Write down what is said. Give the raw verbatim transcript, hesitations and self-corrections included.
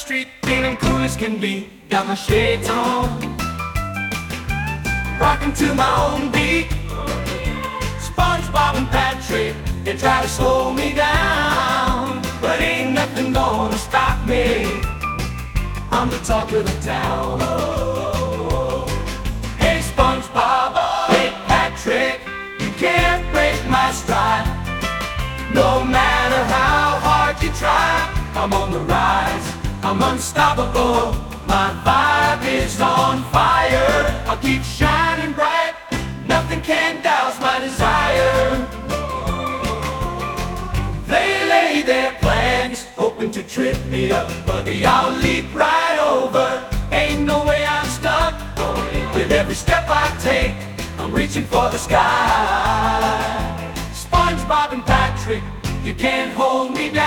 street, feeling cool as can be. Got my shades on, rocking to my own beat. SpongeBob and Patrick, they try to slow me down, but ain't nothing gonna stop me. I'm the talk of the town. Hey SpongeBob, hey Patrick, you can't break my stride. No matter how hard you try, I'm on the rise, I'm unstoppable. My vibe is on fire, I'll keep shining bright. Nothing can douse my desire. They lay their plans, hoping to trip me up, but I'll leap right over. Ain't no way I'm stuck. With every step I take, I'm reaching for the sky. SpongeBob and Patrick, you can't hold me down.